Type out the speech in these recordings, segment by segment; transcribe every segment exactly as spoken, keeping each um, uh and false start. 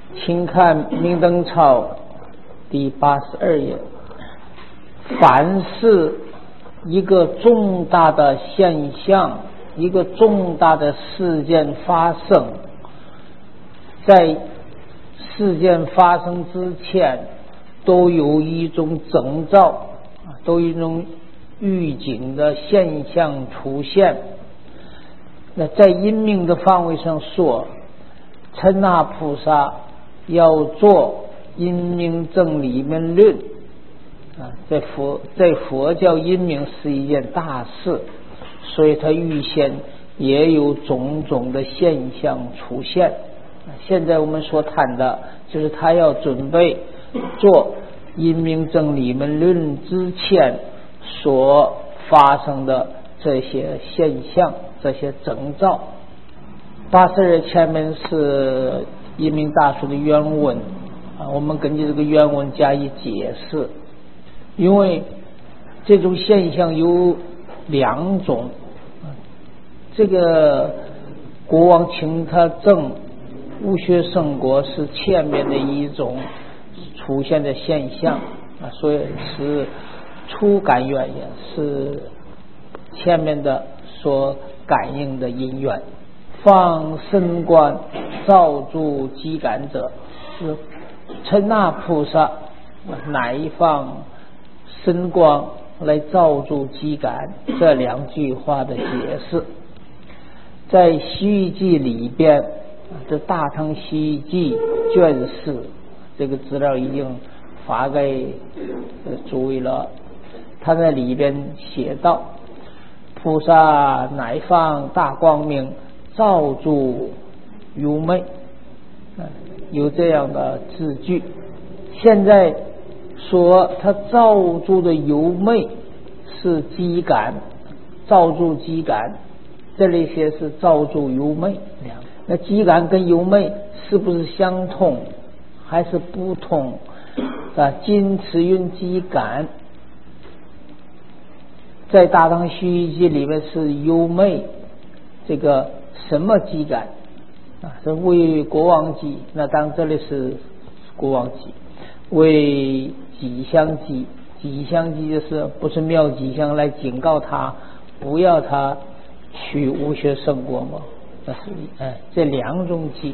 请看《明灯抄》第八十二页。凡是一个重大的现象，一个重大的事件发生，在事件发生之前，都有一种征兆，都有一种预警的现象出现。那在因命的范围上说，陈那菩萨要做因明正理门论啊，在佛在佛教因明是一件大事，所以他预先也有种种的现象出现。现在我们所谈的就是他要准备做因明正理门论之前所发生的这些现象，这些征兆。八十二前面是因明大书的原文啊，我们根据这个原文加以解释。因为这种现象有两种，这个国王请他证悟学圣果是前面的一种出现的现象啊，所以是初感缘也是前面的所感应的因缘。放身观照住机感者，是陈那菩萨乃放身光来照住机感，这两句话的解释在《西域记》里边，这《大唐西域记》卷四这个资料已经发给诸位了。他在里边写道：菩萨乃放大光明照住幽昧，有这样的字句。现在说他照住的幽昧是机感，照住机感，这里些是照住幽昧。那机感跟幽昧是不是相通还是不通啊？今此云机感在大唐西域记里面是幽昧，这个什么机感啊？是为国王机，那当然这里是国王机。为吉祥机，吉祥机就是不是妙吉祥来警告他不要他去悟学圣果吗？那是哎，这两种机。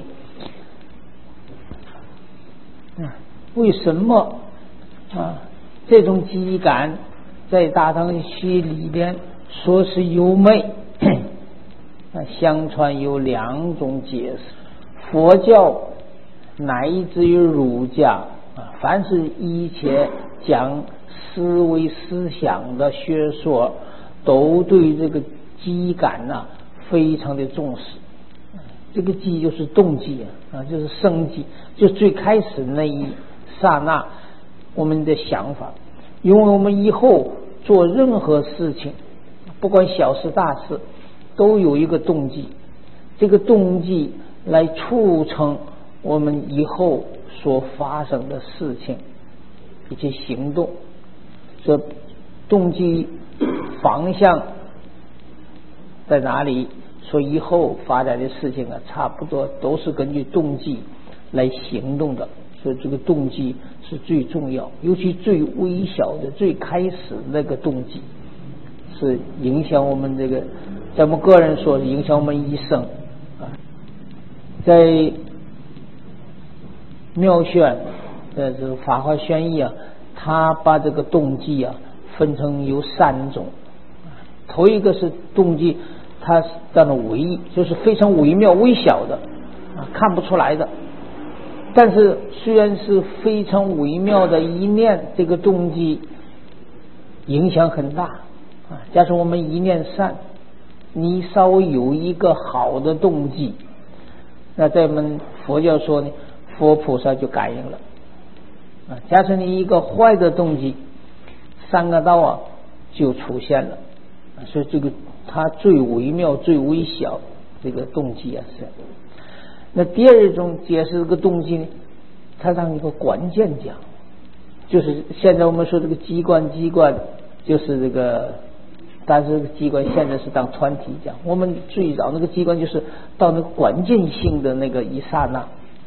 嗯，为什么啊？这种机感在大唐西里边说是幽昧，那相传有两种解释。佛教乃至于儒家凡是一切讲思维思想的学说，都对这个机感呢、啊、非常的重视。这个机就是动机啊，就是生机，就最开始那一刹那我们的想法。因为我们以后做任何事情，不管小事大事，都有一个动机，这个动机来促成我们以后所发生的事情以及行动。这动机方向在哪里，所以以后发展的事情啊，差不多都是根据动机来行动的。所以这个动机是最重要，尤其最微小的最开始那个动机是影响我们这个，在我们个人说是影响我们一生啊。在妙宣呃这个法华宣义啊，他把这个动机啊分成有三种。头一个是动机，它是这样的微，就是非常微妙微小的啊，看不出来的。但是虽然是非常微妙的一念，这个动机影响很大啊。假设我们一念善，你稍微有一个好的动机，那在我们佛教说呢，佛菩萨就感应了啊。假设你一个坏的动机，三个道啊就出现了啊。所以这个它最微妙最微小这个动机啊是。那第二种解释这个动机呢，它让一个关键讲，就是现在我们说这个机关机关就是这个，但是这个机关现在是当团体讲，我们最早那个机关就是到那个关键性的那个一刹那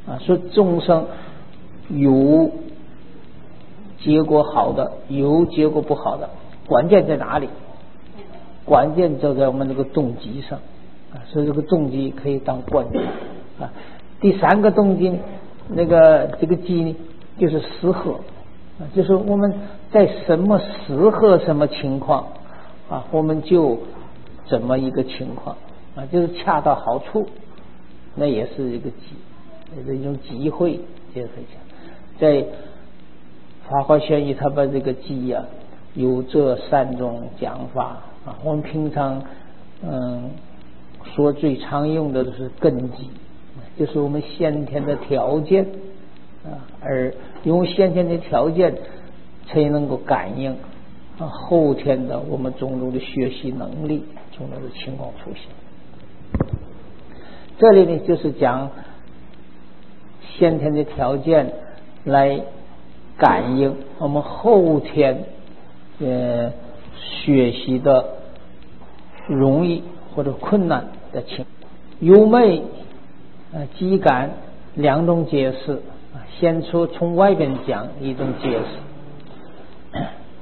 啊，说众生有结果好的，有结果不好的，关键在哪里？关键就在我们这个动机上啊，所以这个动机可以当关键啊。第三个动机，那个这个机呢，就是适合啊，就是我们在什么适合什么情况啊，我们就怎么一个情况啊，就是恰到好处，那也是一个机，也是一种机会，这可以讲。在《法华玄义》他把这个机啊，有这三种讲法啊，我们平常嗯说最常用的是根基，就是我们先天的条件啊，而用先天的条件才能够感应啊后天的我们种种的学习能力种种的情况出现。这里呢就是讲先天的条件来感应我们后天呃学习的容易或者困难的情况。由昧呃机感两种解释，先说从外边讲一种解释。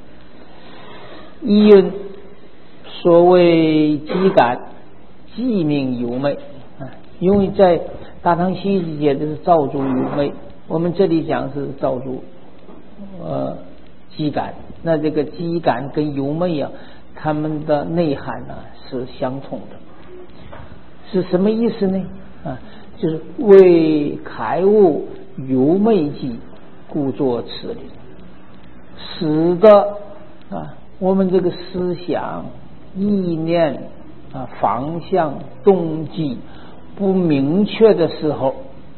一云所谓机感，即名由昧啊，因为在大唐西域界的是造诸由昧，我们这里讲是造诸呃机感，那这个机感跟由昧啊，它们的内涵呢、啊、是相同的。是什么意思呢？啊，就是为开悟由昧机，故作此理，使得啊我们这个思想、意念啊、方向、动机不明确的时候，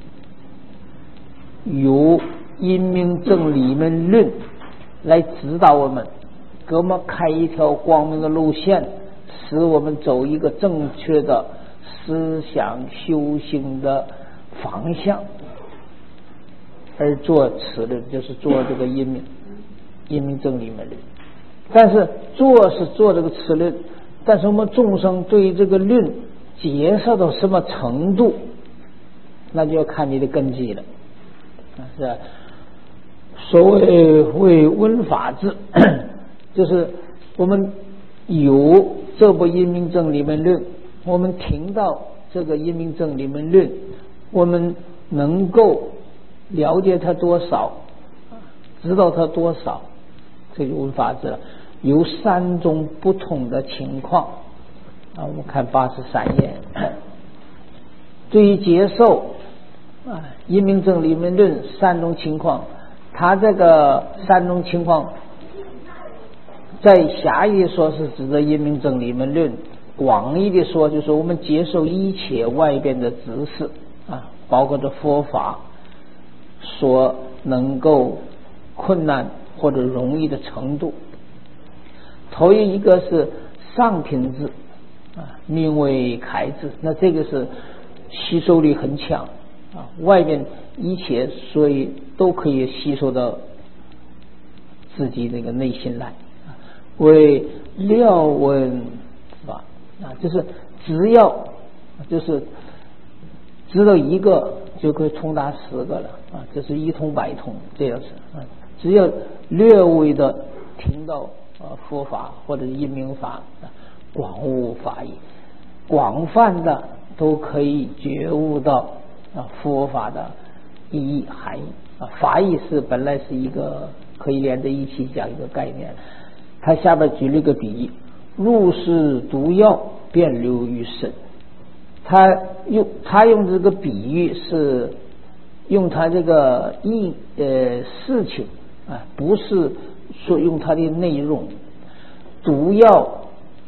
由因明正理门论来指导我们，给我们开一条光明的路线，使我们走一个正确的思想修行的方向，而做此论就是做这个因明因明正理门论。但是做是做这个此论，但是我们众生对于这个论接受到什么程度，那就要看你的根基了啊，是吧？所谓为闻法治，就是我们有这部因明正理门论，我们听到这个因明正理门论，我们能够了解它多少，知道它多少，这就闻法治了。有三种不同的情况啊，我们看八十三页。对于接受啊因明正理门论三种情况，它这个三种情况在狭义的说是指的因明正理门论，广义的说就是我们接受一切外边的知识啊，包括着佛法所能够困难或者容易的程度。头一个是上品智啊，名为开智，那这个是吸收力很强啊，外面一切所以都可以吸收到自己那个内心来啊，为料闻法啊，就是只要就是知道一个就可以通达十个了啊，就是一通百通这样子啊，只要略微的听到啊佛法或者因明法，广悟法义，广泛的都可以觉悟到啊佛法的意义含义啊。法义是本来是一个可以连在一起讲一个概念，他下边举了一个比喻，入是毒药，遍流于身。他用他用这个比喻是用他这个意呃事情啊，不是说用它的内容。毒药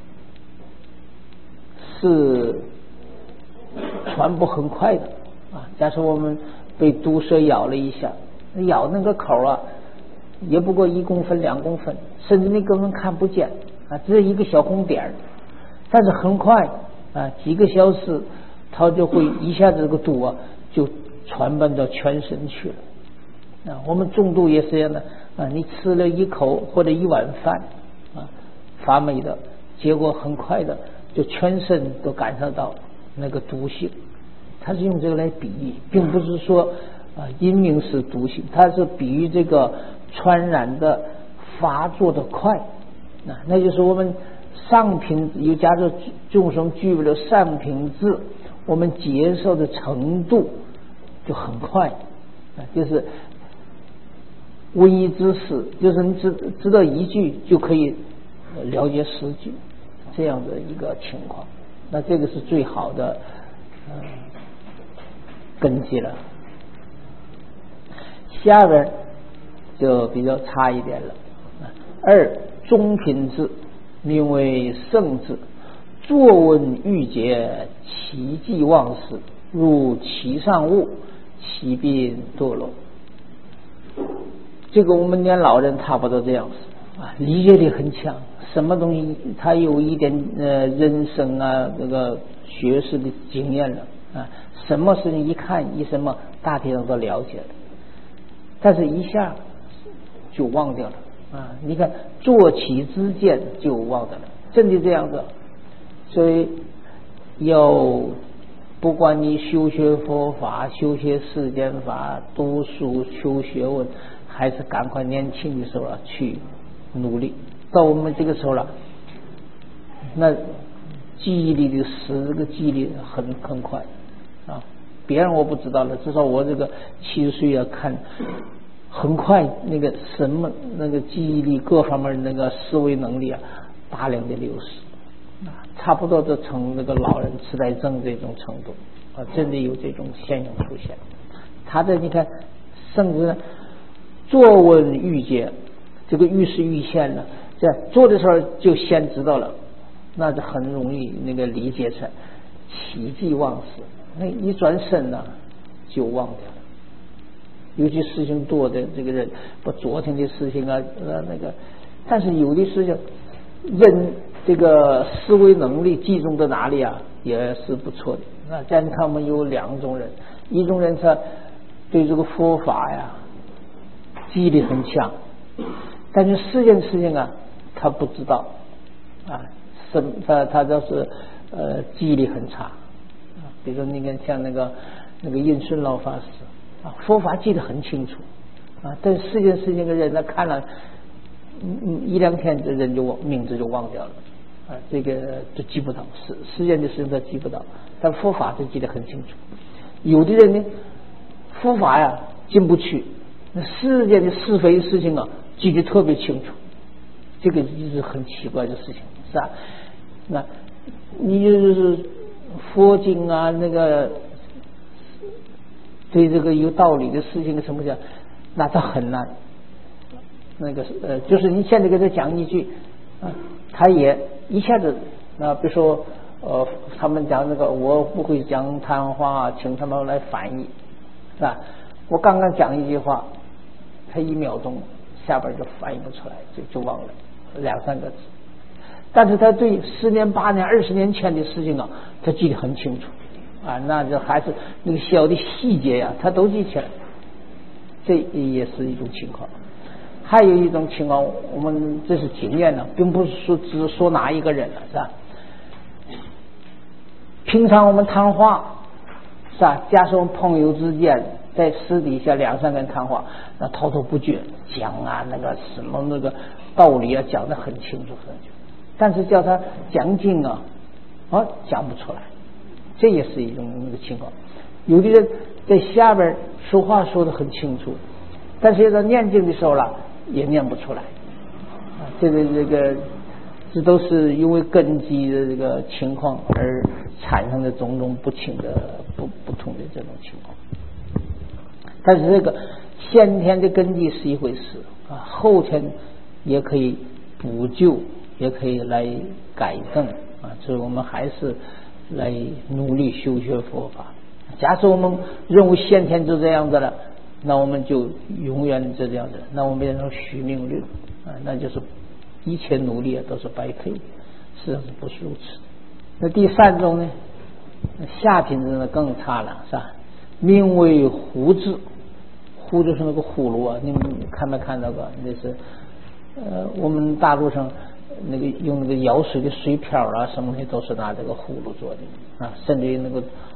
是传播很快的啊，假设我们被毒蛇咬了一下，咬那个口啊也不过一公分两公分，甚至你根本看不见啊，只有一个小红点，但是很快啊几个小时它就会一下子这个毒啊就传播到全身去了啊。我们中毒也是这样的啊，你吃了一口或者一碗饭啊，发霉的，结果很快的就全身都感受到那个毒性它是用这个来比喻，并不是说啊、呃、因明是独行，它是比喻这个传染的发作的快，那那就是我们上品又加上众生具备了上品智，我们接受的程度就很快啊，就是闻一知识，就是你知知道一句就可以了解十句，这样的一个情况，那这个是最好的呃根基了。下边就比较差一点了。二中品智，名为圣智，作闻欲解，其迹忘事，入其上物，其病堕落。这个我们年老人差不多这样子啊，理解力很强，什么东西他有一点呃人生啊这个学识的经验了啊，什么事情一看一什么大体上都了解了，但是一下就忘掉了啊！你看坐起之间就忘掉了，真的这样子。所以要不管你修学佛法、修学世间法、读书求学问，还是赶快年轻的时候啊去努力。到我们这个时候了，那记忆力的使这个记忆力很很快啊！别人我不知道了，至少我这个七十岁啊，看很快那个什么那个记忆力各方面那个思维能力啊，大量的流失啊，差不多都成那个老人痴呆症这种程度啊，真的有这种现象出现。他的你看，甚至坐闻欲解，这个欲是欲现了，在做的时候就先知道了，那就很容易那个理解成起迹忘事，那一转身呢就忘掉了。尤其事情多的这个人，把昨天的事情啊，呃那个，但是有的事情，人这个思维能力集中在哪里啊，也是不错的。那这样你看，我们有两种人，一种人他对这个佛法呀记忆力很强，但是四件事情啊他不知道啊，什他他就是呃记忆力很差啊。比如说你看像那个那个印顺老法师啊，佛法记得很清楚啊，但是四件事情的人他看了嗯一两天，这人就忘名字就忘掉了啊，这个就记不到，世世间的事情他记不到，但佛法就记得很清楚。有的人呢，佛法呀进不去，那世间的是非事情啊记得特别清楚，这个就是很奇怪的事情，是吧？那你就是佛经啊，那个对这个有道理的事情什么讲，那它很难。那个呃，就是你现在给他讲一句啊，他也一下子啊，比如说呃，他们讲那个我不会讲谈话，请他们来翻译，是吧？我刚刚讲一句话，他一秒钟下边就翻译不出来，就就忘了两三个字。但是他对十年、八年、二十年前的事情啊，他记得很清楚啊，那就还是那个小的细节呀、啊，他都记起来。这也是一种情况。还有一种情况，我们这是经验了，并不是说只说哪一个人了，是吧？平常我们谈话，是吧？假设我们朋友之间在私底下两三个人谈话，那滔滔不绝讲啊，那个什么那个道理啊，讲得很清楚很清楚。但是叫他讲经啊，啊讲不出来，这也是一种那个情况。有的人在下边说话说得很清楚，但是在念经的时候了。也念不出来啊，这个这个这都是因为根基的这个情况而产生的种种不清的不不同的这种情况。但是这个先天的根基是一回事啊，后天也可以补救，也可以来改正啊，所以我们还是来努力修学佛法。假设我们认为先天就这样子了，那我们就永远是这样的，那我们变成虚命论啊，那就是一切努力都是白费，事实上是不是如此？那第三种呢，下品质呢更差了，是吧？名为胡智，胡就是那个葫芦啊，你们看没看到过？那是呃，我们大陆上那个用那个舀水的水瓢啊，什么的都是拿这个葫芦做的啊，甚至于那个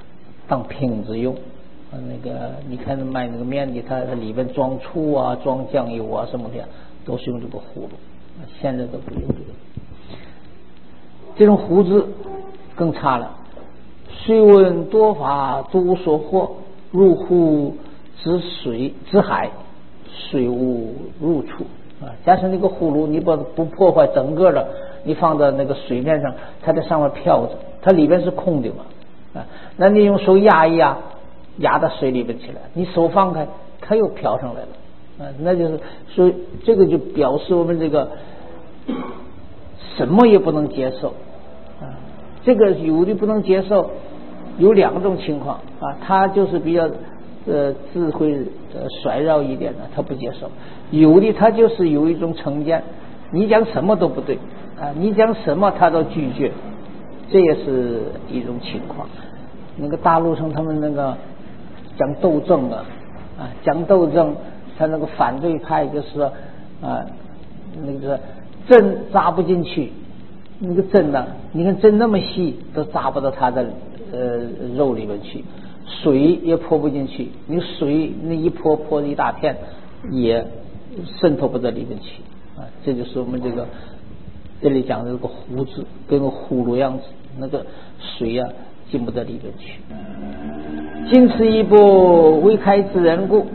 当瓶子用。那个你看卖那个面的，它里边装醋啊、装酱油啊什么的，都是用这个葫芦。现在都不用这个。这种壶子更差了，水温多法都所惑，入户之水之海，水无入处啊。加上那个葫芦，你不不破坏整个的，你放在那个水面上，它在上面飘着，它里边是空的嘛啊。那你用手压一压，压到水里边去了，你手放开，它又飘上来了啊。那就是所以这个就表示我们这个什么也不能接受啊。这个有的不能接受，有两种情况啊，他就是比较呃智慧呃衰绕一点的，他不接受；有的他就是有一种成见，你讲什么都不对啊，你讲什么他都拒绝，这也是一种情况。那个大陆上他们那个讲斗争啊啊讲斗争，他那个反对派就是说啊那个针扎不进去。那个针呢、啊？你看针那么细，都扎不到它的呃肉里面去，水也泼不进去。你水那一泼泼一大片，也渗透不到里面去啊。这就是我们这个这里讲的这个壶子，跟个葫芦样子，那个水啊进不到里面去。今此一步，未开之人故。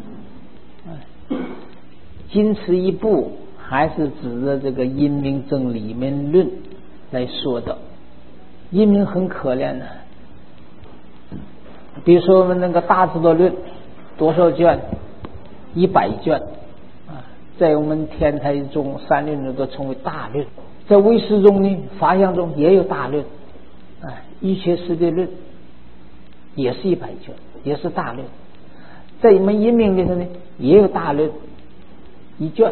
今此一步。还是指着这个阴明正里面论来说的。阴明很可怜的，比如说我们那个大智度论多少卷？一百卷啊，在我们天台中三论中都称为大论，在唯识中呢法相中也有大论啊，一切世界论也是一百卷，也是大论。在我们阴明里头呢也有大论一卷。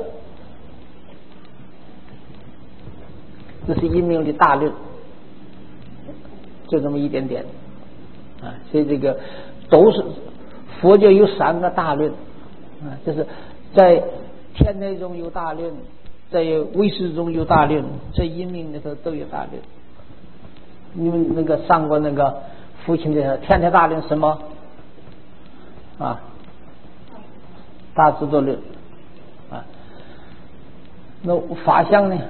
这是阴明的大论，就这么一点点啊，所以这个都是佛教有三个大论啊，就是在天台中有大论，在唯识中有大论，在阴明里头都有大论。你们那个上过那个父亲的天台大论什么啊？大智度论啊，那法相呢？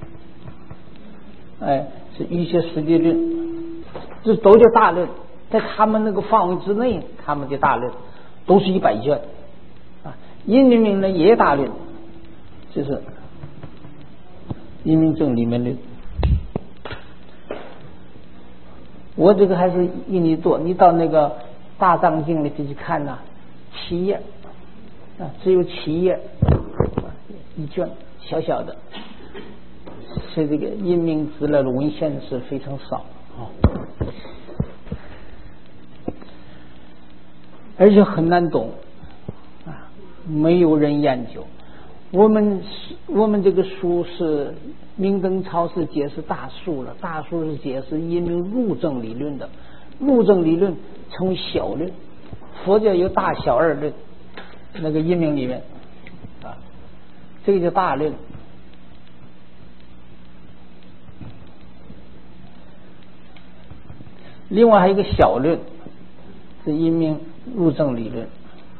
哎，是一些实际论，这都叫大论，在他们那个范围之内，他们的大论都是一百卷啊。阴明明呢也大论，就是阴明正里面论。我这个还是印尼多，你到那个大藏经里头去看呐、啊，七页啊，只有七页，一卷小小的。所以这个阴明资料的文献是非常少啊，而且很难懂啊，没有人研究。我们我们这个书是明灯超是解释大数了，大数是解释阴明入正理论的，入正理论称为小论，佛教有大小二论，那个阴明里面啊，这个叫大论。另外还有一个小论，是阴明入正理论，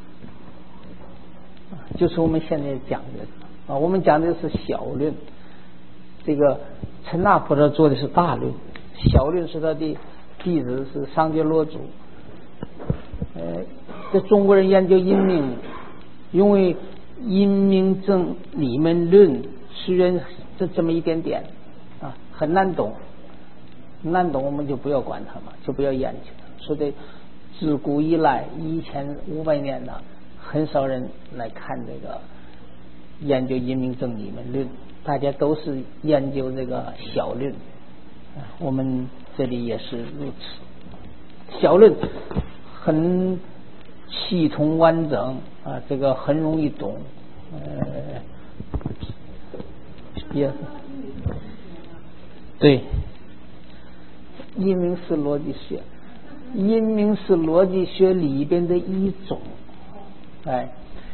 就是我们现在讲的啊，我们讲的是小论。这个陈那菩萨做的是大论，小论是他的弟子是商觉罗祖。呃，这中国人研究阴明，因为阴明正理论论虽然这这么一点点啊，很难懂。难懂我们就不要管它嘛，就不要研究它。所以自古以来一千五百年了，很少人来看这个研究阴明正理论论，大家都是研究这个小论，我们这里也是如此。小论很系统完整啊，这个很容易懂，呃，也对。阴明是逻辑学，阴明是逻辑学里边的一种。哎，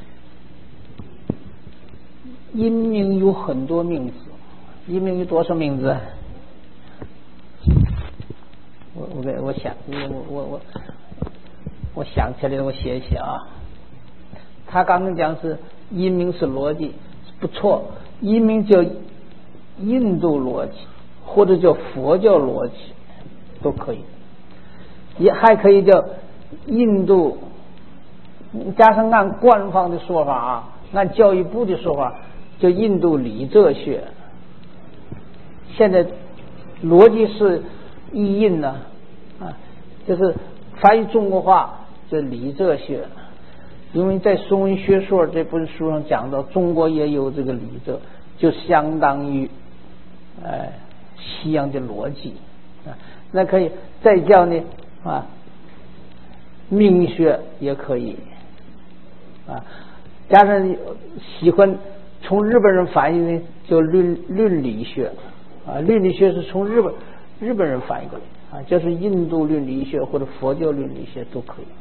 阴明有很多名字，阴明有多少名字？我我我想，我我我我想起来了，我写一写啊。他刚刚讲是阴明是逻辑，不错，阴明叫印度逻辑或者叫佛教逻辑都可以，也还可以叫印度，加上按官方的说法啊，按教育部的说法叫印度理哲学。现在逻辑是译印呢啊，就是翻译中国话叫理哲学，因为在《宋文学说》这本书上讲到，中国也有这个理哲，就相当于呃西洋的逻辑啊。那可以再叫呢啊，命学也可以啊，加上喜欢从日本人翻译呢，就论论理学啊，论理学是从日本日本人翻译过来啊，就是印度论理学或者佛教论理学都可以。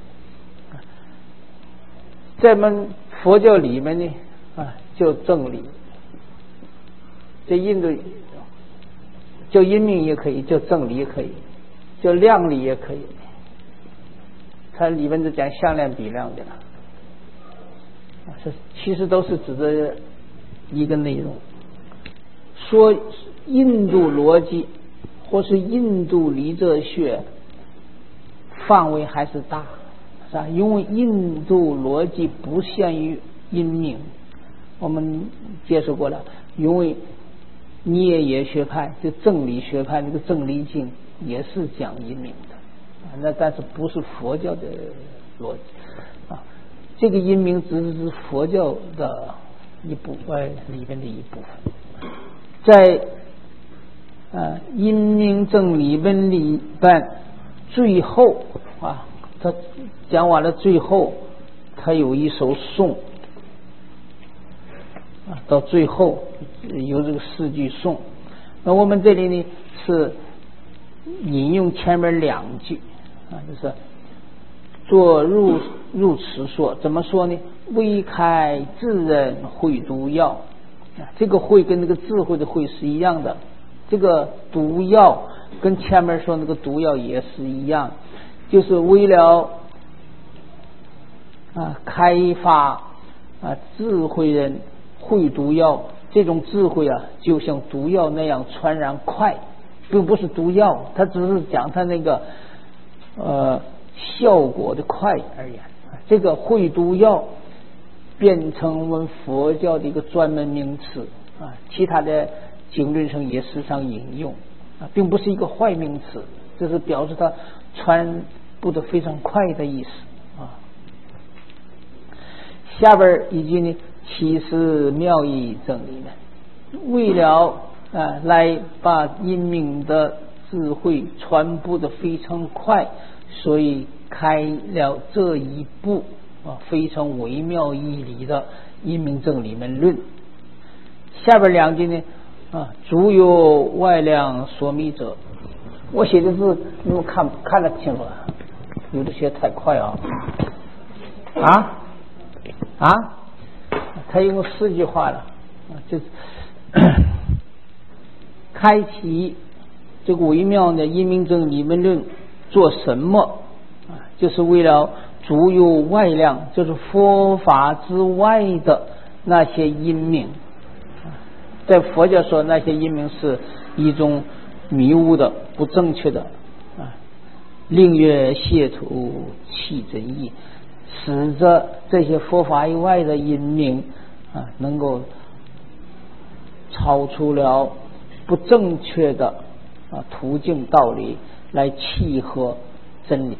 在我们佛教里面呢啊，叫正理，在印度叫阴明也可以，叫正理也可以，叫量理也可以。它里面就讲向量比量的了，这其实都是指的一个内容。说印度逻辑或是印度理哲学范围还是大，是吧？因为印度逻辑不限于阴明，我们介绍过了。因为涅耶学派就正理学派那个正理经也是讲阴明的啊，那但是不是佛教的逻辑啊？这个阴明只是佛教的一部分里面的一部分。在呃阴明正理本里边最后啊，他讲完了最后，他有一首颂啊，到最后有这个四句颂。那我们这里呢是引用前面两句啊，就是作入入此说，怎么说呢？未开智人会毒药，这个会跟那个智慧的会是一样的，这个毒药跟前面说那个毒药也是一样，就是为了啊开发啊智慧人会毒药，这种智慧啊就像毒药那样传染快，并不是毒药，它只是讲它那个呃效果的快而言。这个会毒药变成我们佛教的一个专门名词啊，其他的经论上也时常引用啊，并不是一个坏名词，这是表示它传播的非常快的意思啊。下边一句呢，其实妙义正理呢，为了啊来把阴明的智慧传播的非常快，所以开了这一部啊非常微妙义理的阴明正理门论。下边两句呢啊，足有外量所密者，我写的字你们看看得清楚了，有的写太快啊啊啊，他用四句话了啊，就是开启这个微妙的阴明正理门论做什么啊？就是为了足有外量，就是佛法之外的那些阴明。在佛教说那些阴明是一种迷雾的不正确的啊，令曰亵图弃真义，使得这些佛法以外的阴明啊能够超出了不正确的啊途径道理来契合真理。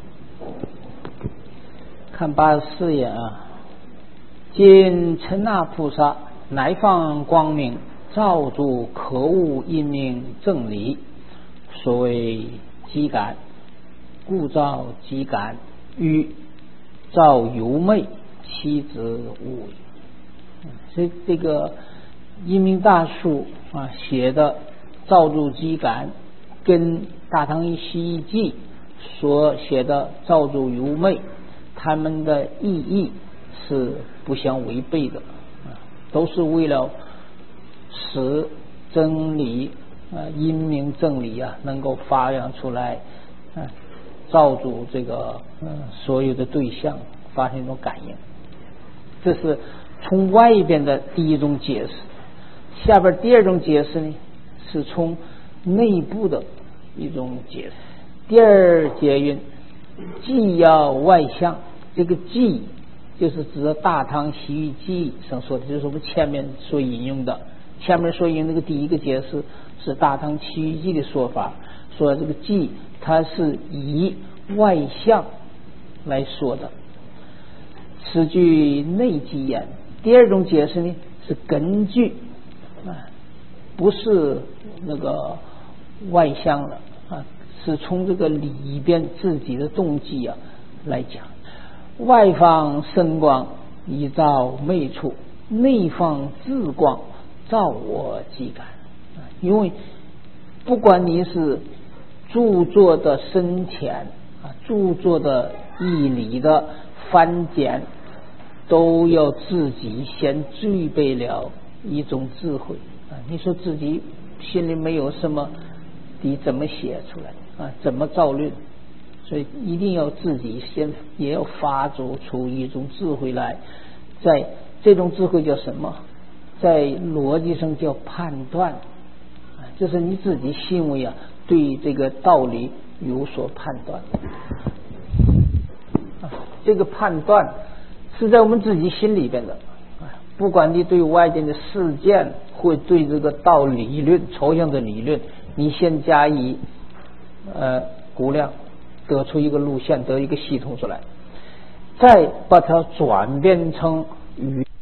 看八十四页啊，今陈那菩萨乃放光明，照诸可悟阴明正理，所谓机感，故照机感，与照由昧，其之无异。所以这个阴明大术啊写的照诸机感，跟大唐一西记所写的照诸由昧，他们的意义是不相违背的，都是为了使真理啊阴明正理啊能够发扬出来啊， 照住这个嗯所有的对象发生一种感应。这是从外边的第一种解释。下边第二种解释呢，是从内部的一种解释。第二节云：寂要外相。这个寂就是指《大唐西域记》上说的，就是我们前面所引用的。前面所引用这个第一个解释是《大唐西域记》的说法，说这个寂它是以外相来说的，此句内寂言。第二种解释呢，是根据啊，不是那个外相了啊，是从这个里边自己的动机啊来讲。外放身光以照昧处，内放自光照我即感。因为不管你是著作的深浅啊，著作的义理的翻简，都要自己先具备了一种智慧啊。你说自己心里没有什么，你怎么写出来啊？怎么造论？所以一定要自己先也要发出出一种智慧来，在这种智慧叫什么？在逻辑上叫判断，就是你自己行为啊，对这个道理有所判断。啊，这个判断是在我们自己心里边的，不管你对外界的事件或对这个道理论、抽象的理论，你先加以呃估量，得出一个路线，得一个系统出来，再把它转变成语